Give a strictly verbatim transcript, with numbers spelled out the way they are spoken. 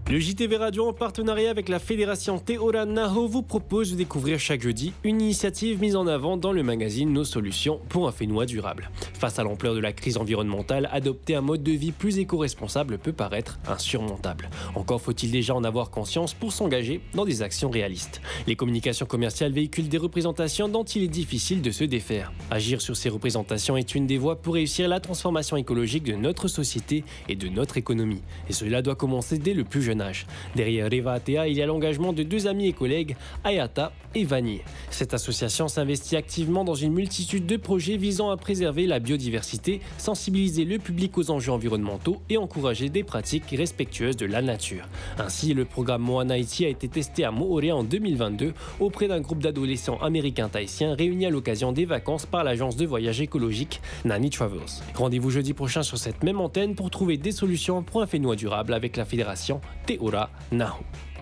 Le J T V Radio en partenariat avec la Fédération Te Ora Naho vous propose de découvrir chaque jeudi une initiative mise en avant dans le magazine Nos Solutions pour un Fénois durable. Face à l'ampleur de la crise environnementale, adopter un mode de vie plus éco-responsable peut paraître insurmontable. Encore faut-il déjà en avoir conscience pour s'engager dans des actions réalistes. Les communications commerciales véhiculent des représentations dont il est difficile de se défaire. Agir sur ces représentations est une des voies pour réussir la transformation écologique de notre société et de notre économie. Et cela doit commencer dès le plus jeune âge. Derrière Reva Atea, il y a l'engagement de deux amis et collègues, Ayata et Vanier. Cette association s'investit activement dans une multitude de projets visant à préserver la biodiversité, sensibiliser le public aux enjeux environnementaux et encourager des pratiques respectueuses de la nature. Ainsi, le programme Moana Iti a été testé à Mo'ore en deux mille vingt-deux auprès d'un groupe d'adolescents américains tahitiens réunis à l'occasion des vacances par l'agence de voyage écologique Nani Travels. Rendez-vous jeudi prochain sur cette même antenne pour trouver des solutions pour un Fénois durable avec la Fédération Te Ora Naho.